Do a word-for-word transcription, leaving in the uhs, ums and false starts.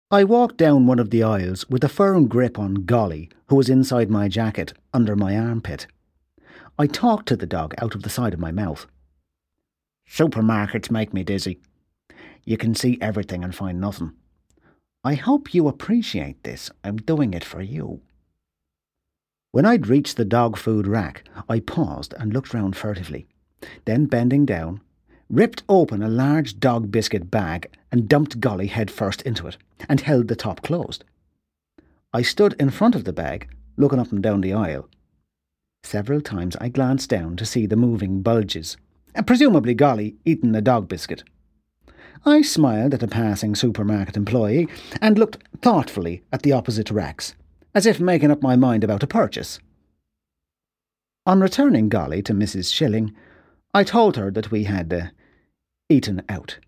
I walked down one of the aisles with a firm grip on Golly, who was inside my jacket, under my armpit. I talked to the dog out of the side of my mouth. Supermarkets make me dizzy. You can see everything and find nothing. I hope you appreciate this. I'm doing it for you. When I'd reached the dog food rack, I paused and looked round furtively. Then, bending down, ripped open a large dog biscuit bag and dumped Golly head first into it, and held the top closed. I stood in front of the bag, looking up and down the aisle. Several times I glanced down to see the moving bulges, and presumably Golly eating a dog biscuit. I smiled at a passing supermarket employee and looked thoughtfully at the opposite racks, as if making up my mind about a purchase. On returning Golly to Missus Schilling, I told her that we had uh, eaten out.